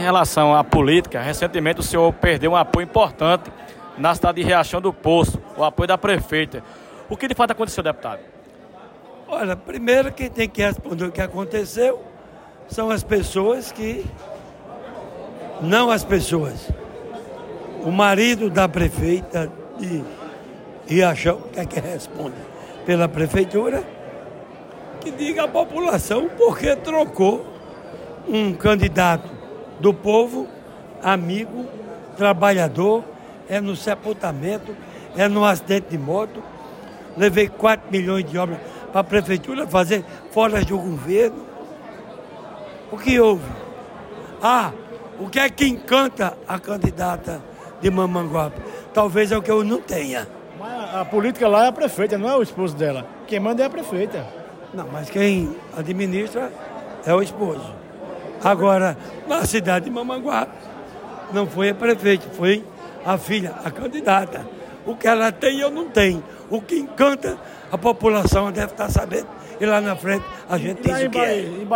Em relação à política, recentemente o senhor perdeu um apoio importante na cidade de Riachão do Poço, o apoio da prefeita. O que de fato aconteceu, deputado? Olha, primeiro quem tem que responder o que aconteceu são as pessoas que... Não as pessoas. O marido da prefeita de Riachão, que é que responde pela prefeitura, que diga à população porque trocou um candidato do povo, amigo, trabalhador, é no sepultamento, é no acidente de moto. Levei 4 milhões de obras para a prefeitura fazer fora do governo. O que houve? O que é que encanta a candidata de Mamanguape? Talvez é o que eu não tenha. Mas a política lá é a prefeita, não é o esposo dela. Quem manda é a prefeita. Não, mas quem administra é o esposo. Agora, na cidade de Mamanguape, não foi a prefeita, foi a filha, a candidata. O que ela tem, eu não tenho. O que encanta, a população deve estar sabendo. E lá na frente, a gente diz o que é.